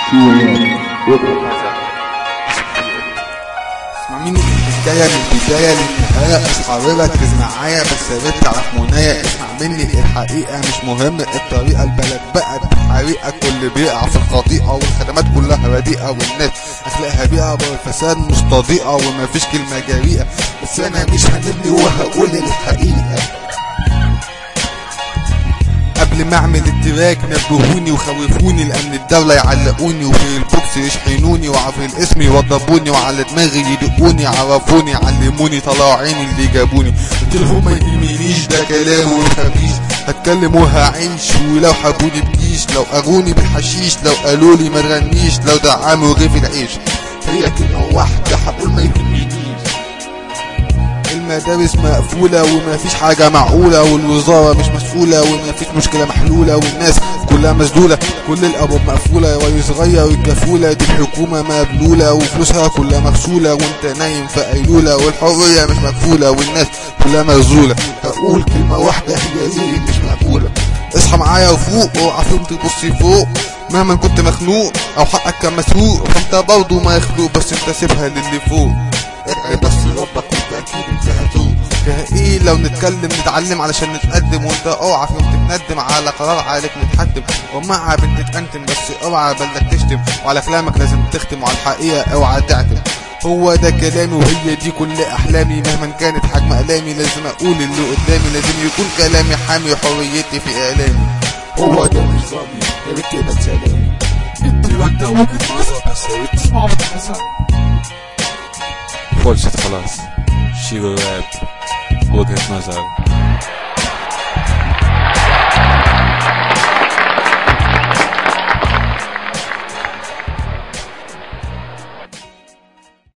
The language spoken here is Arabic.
اسمع مني الحكاية من البداية للنهاية، اصحى ركز معايا بس يا بنت على منايا. اسمع مني الحقيقة مش مهم الطريقة، البلد بقت حريقة، كل بيقع في الخطيئة والخدمات كلها رديئة والناس اخلاقها بيئة والفساد مش تضيئة ومفيش كلمة جريئة. بس انا مش هنبني وهقول الحقيقة. قبل ما اعمل التراك نبهوني وخوفوني، لان الدولة يعلقوني وفي البوكس يشحنوني وعفي الاسم يوضبوني وعلى دماغي يدقوني، عرفوني علموني طلعوا عيني اللي جابوني. قلت لهم ما يهمنيش ده كلام وخفيش، هتكلم وهعيش ولو حبوني بجيش، لو قروني بالحشيش، لو قالولي ما تغنيش، لو دعموا رغيف العيش. هي كلمة واحدة هقول ما يهمنيش. المدارس مقفولة ومفيش حاجة معقولة، والوزارة مش مسؤولة ومفيش مشكلة محلولة، والناس كلها مسدولة، كل الأبواب مقفولة ويصغير الكفولة، دي الحكومة مبلولة وفلوسها كلها مغسولة، وانت نايم في قيلولة، والحرية مش مكفولة والناس كلها مغزولة. هقول كلمة واحدة هي دي مش مقبولة. اصحى معايا وفوق، اوعى فيهم تبصي فوق، مهما كنت مخنوق او حقك كان مسروق فانت برضه مخلوق، بس انت سيبها للي فوق. ادعي بس ربك وانت اكيد انت هتوب. فيها ايه لو نتكلم نتعلم علشان نتقدم، وانت اوعى في يوم تتندم على قرار عليك نتحتم، ومع بنت انتم بس اوعى بلدك تشتم، وعلى كلامك لازم تختم، وعلى الحقيقة اوعى تعتم. هو ده كلامي وهي دي كل احلامي، مهما كانت حجم الامي لازم اقول اللي قدامي، لازم يكون كلامي حامي حريتي في اعلامي. هو ده نظامي يا ريت كده سلامي، انت وجهة نظر بس يا ريت تسمع بتحزن. خلصت خلاص، شيرو راب وجهة نظر.